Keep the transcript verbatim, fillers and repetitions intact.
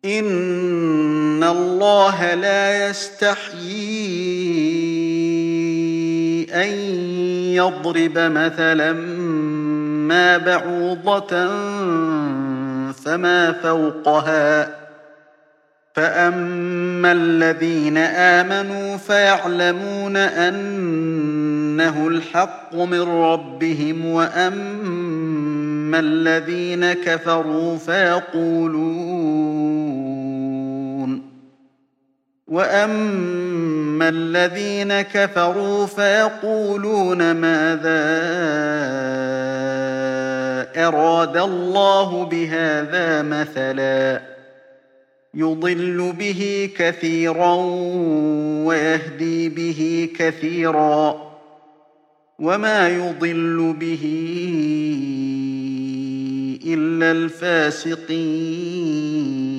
إِنَّ اللَّهَ لَا يَسْتَحْيِي أَن يَضْرِبَ مَثَلًا مَّا بَعُوضَةً فَمَا فَوْقَهَا ۚ فَأَمَّا الَّذِينَ آمَنُوا فَيَعْلَمُونَ أَنَّهُ الْحَقُّ مِن رَّبِّهِمْ ۖ وَأَمَّا الَّذِينَ كَفَرُوا فَيَقُولُونَ وَأَمَّا الَّذِينَ كَفَرُوا فَيَقُولُونَ مَاذَا أَرَادَ اللَّهُ بِهَٰذَا مَثَلًا ۚ يُضِلُّ بِهِ كَثِيرًا وَيَهْدِي بِهِ كَثِيرًا ۚ وَمَا يُضِلُّ بِهِ إِلَّا الْفَاسِقِينَ